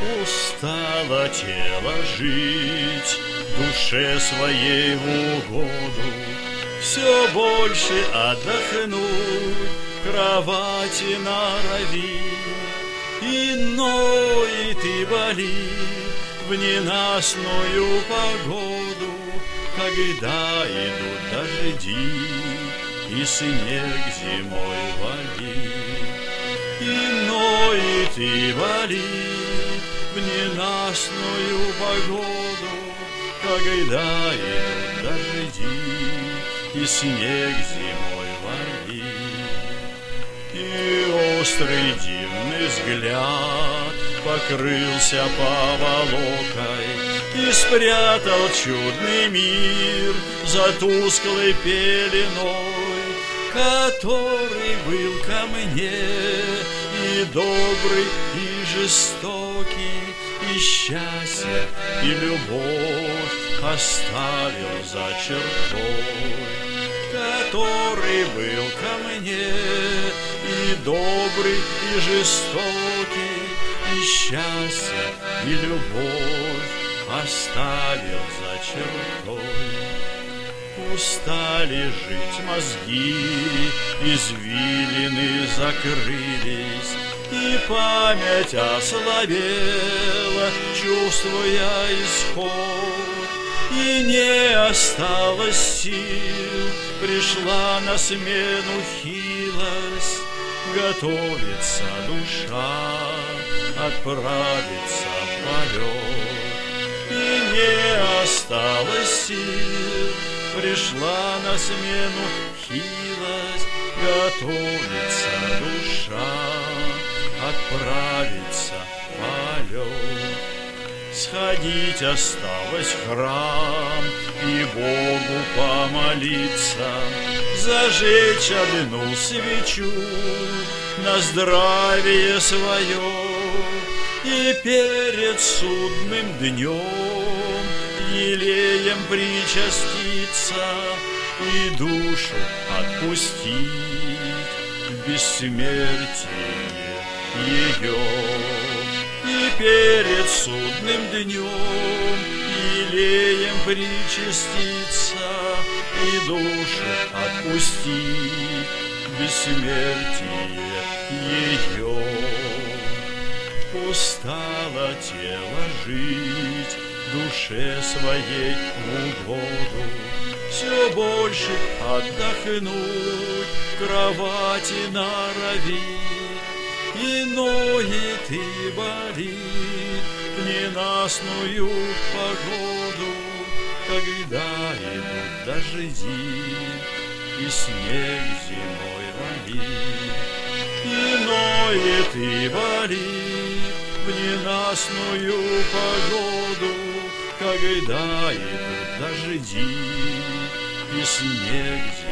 Устало тело жить, душе своей в угоду, все больше отдохнуть, кровати норовит. Иной ты болит в ненастную погоду, когда идут дожди и снег зимой валит. Иной ты болит в ненастную погоду, когда идут дожди и снег зимой валит. И острый дивный взгляд покрылся поволокой и спрятал чудный мир за тусклой пеленой, который был ко мне и добрый, и жестокий, и счастье, и любовь оставил за чертой. Который был ко мне и добрый, и жестокий, и счастье, и любовь оставил за чертой. Устали жить мозги, извилины закрылись, и память ослабела, чувствуя исход. И не осталось сил, пришла на смену хилость, готовится душа отправиться в полет. И не осталось сил, пришла на смену хилость, готовится душа отправиться в полет. Сходить осталось в храм и Богу помолиться, зажечь одну свечу на здравие свое, и перед судным днем елеем причаститься и душу отпустить в бессмертие ее. И перед судным днем елеем причаститься и душу отпустить в бессмертие ее. Устало тело жить, душе своей в угоду, все больше отдохнуть, кровати норовит. Иное ты болит в ненастную погоду, когда идут дожди и снег зимой валит. Иное ты болит в ненастную погоду, когда идут дожди и снег зимой